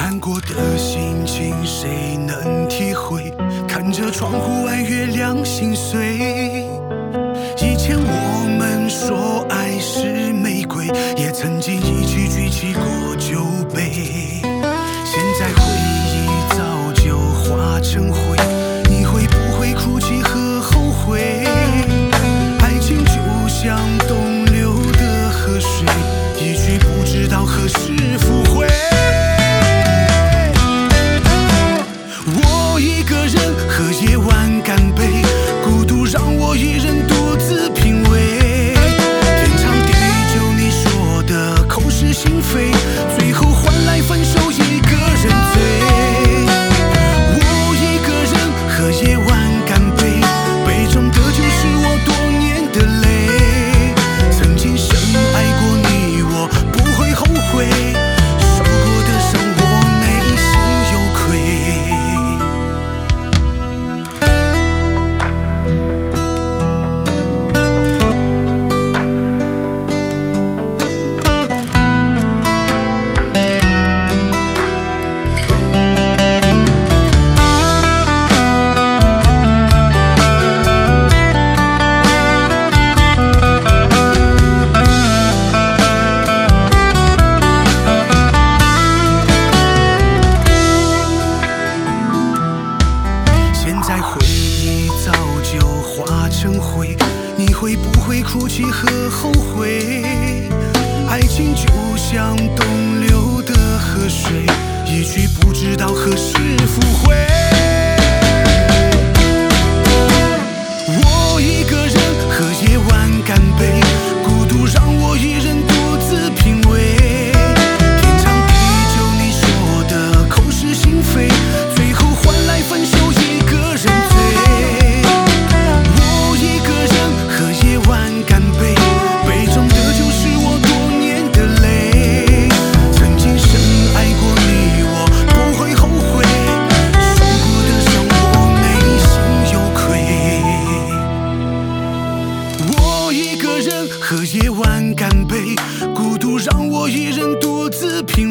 难过的心情谁能体会？看着窗户外月亮心碎。以前我们说爱是玫瑰，也曾经一起举起过酒杯。现在回忆早就化成灰，你会不会哭泣和后悔？爱情就像东流的河水，一去不知道何时复回。我一个人和夜晚干杯，孤独让我一人独自品味。天长地久你说的口是心非，最后换来分手一个人醉。我一个人和夜晚干杯，杯中的酒是我多年的泪。曾经深爱过你，我不会后悔，受过的伤我内心有愧。你会不会哭泣和后悔？爱情就像东流的河水，一去不知道何时复回。我一个人和夜晚干杯，孤独让我一人独自品味。天长地久你说的口是心非，最后换来分手一个人醉。和夜晚干杯，孤独让我一人独自品